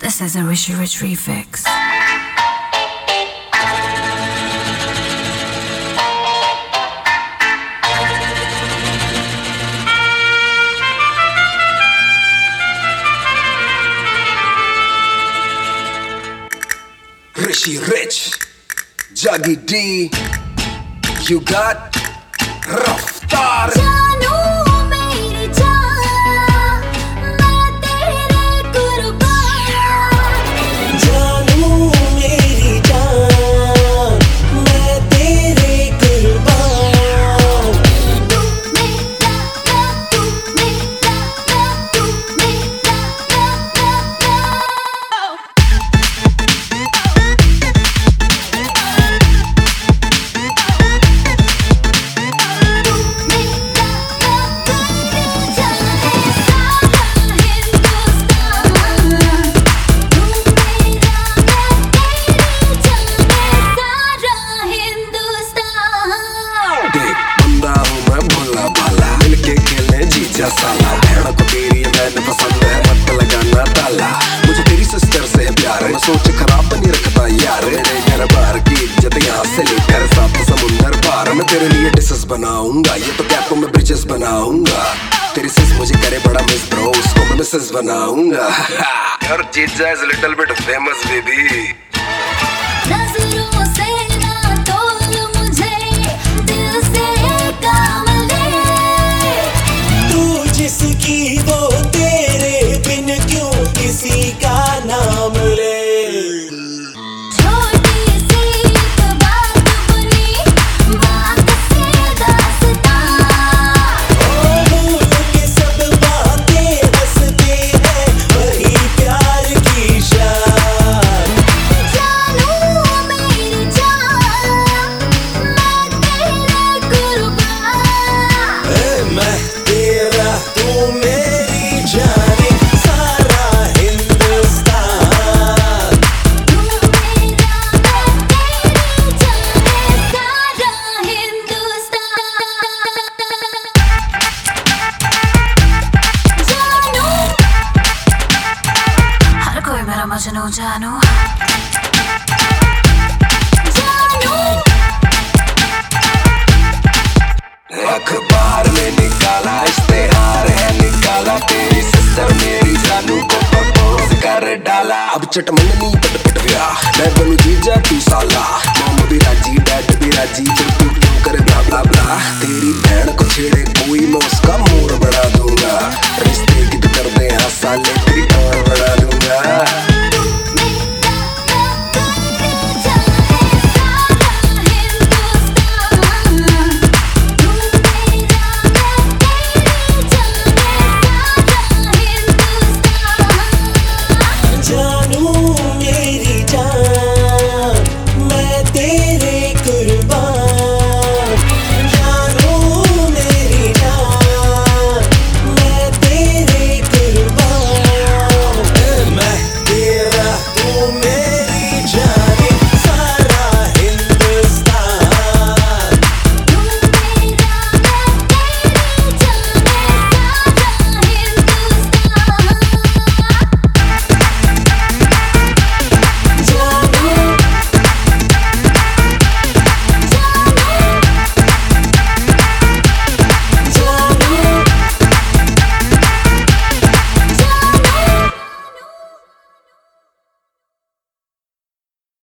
This is a Rishi Rich refix. Rishi Rich, Jaggy D, you got Raftaar. साला भेड़ को तेरी मैंने पसंद है, मत लगाना ताला। मुझे तेरी सिस्टर से प्यार है, मैं सोच खराब नहीं रखता यार। मेरे घर बार की इज्जत यहाँ से लेकर सात समुंदर पार। मैं तेरे लिए डिशेस बनाऊंगा, ये तो कैपों में ब्रिजेस बनाऊंगा। तेरी सिस मुझे करे बड़ा मिस ब्रो, उसको मैं मिसेस बनाऊंगा। Your जीजा is little bit famous baby। जिसकी वो तेरे बिन क्यों किसी का नाम ले। छोटी सी बात बनी बात से दास्तां। भूल के सब बातें हंसते हैं, वही प्यार की शान। जानू मेरी जान, मैं तेरे कुर्बान। मैं तेरा तू मेरी जाने, सारा हिंदुस्तान। तू मेरा मैं तेरी जाने, सारा हिंदुस्तान। जानू हर कोई मेरा मजनू जानू। अखबार में निकाला इश्तेहार है, निकाला तेरी सिस्टर मेरी जानू को प्रपोज कर डाला। अब चटमंगनी पट गया, मैं बनू जीजा तू साला। मॉम भी राजी डैड भी राजी, फिर तू क्यों करे ब्ला ब्ला ब्ला। तेरी बहन को छेड़े कोई, मैं उसका मूड बढ़ा दूंगा। रिश्ते की तो कर दे हाँ साले, तेरी टांग बढ़ा दूंगा।